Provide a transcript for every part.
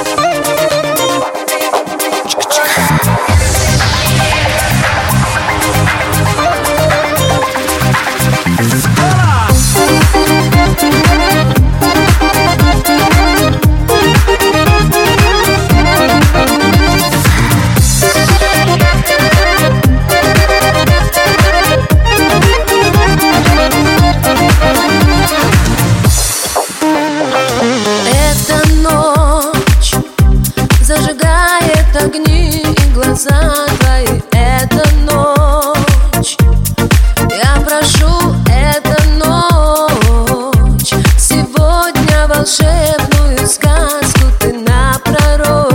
Зажигает огни и глаза твои. Эта ночь, я прошу, эта ночь. Сегодня волшебную сказку ты напророчь.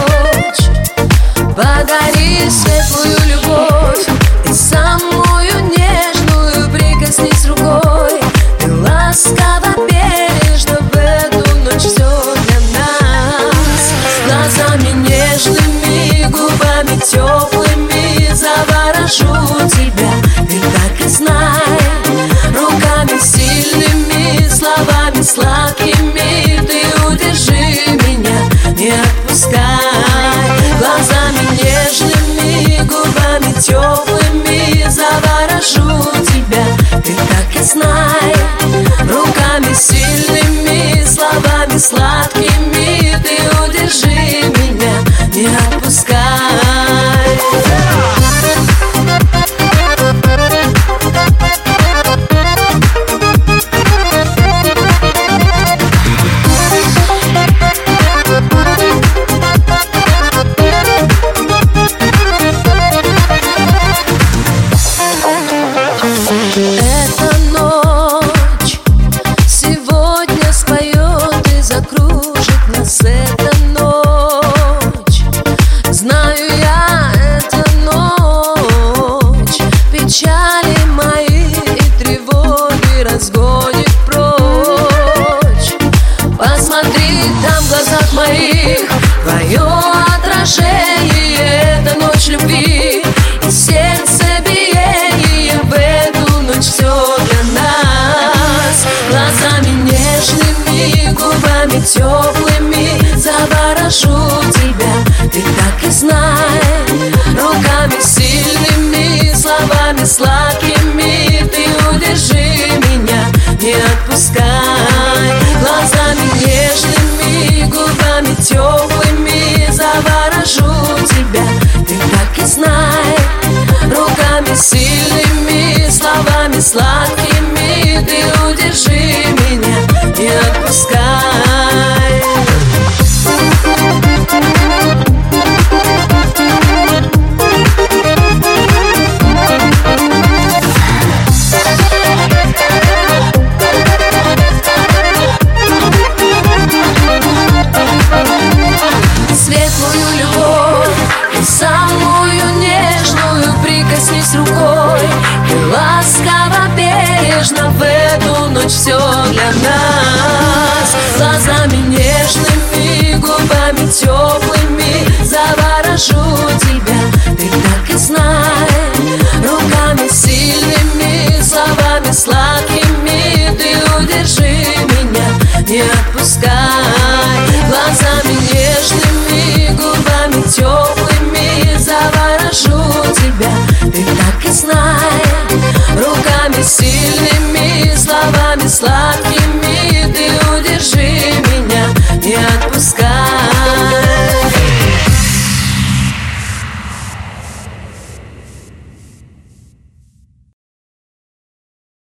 Подари светлую любовь и самую нежную. Прикоснись рукой и ласково, бережно в эту ночь все для нас. Глазами нежными, губами теплыми заворожу тебя, ты так и знай. Руками сильными, словами сладкими ты удержи меня, не отпускай. Глазами нежными, губами теплыми заворожу тебя, ты так и знай. Руками сильными, словами сладкими ты удержи меня, не отпускай. Эта ночь сегодня споет и закружит нас. Эта ночь, знаю я, эта ночь печали мои и тревоги разгонит прочь. Посмотри, там в глазах моих твое отражение. Это ночь любви и сердце биение. В эту ночь все для нас. Глазами нежными, губами теплыми заворожу тебя, ты так и знай. Руками сильными, словами сладкими ты удержи меня, не отпускай. Глазами нежными, губами теплыми заворожу тебя, ты так и знай. Руками сильными, словами сладкими ты удержи меня, не отпускай. Светлую любовь и самую нежную прикоснись рукой и ласково, бережно в эту ночь все для нас. Глазами нежными, губами теплыми заворожу тебя, ты так и знай. Руками сильными, словами сладкими ты удержи меня, не отпускай. Глазами нежными, губами теплыми заворожу тебя, ты так и знай. Руками сильными, словами сладкими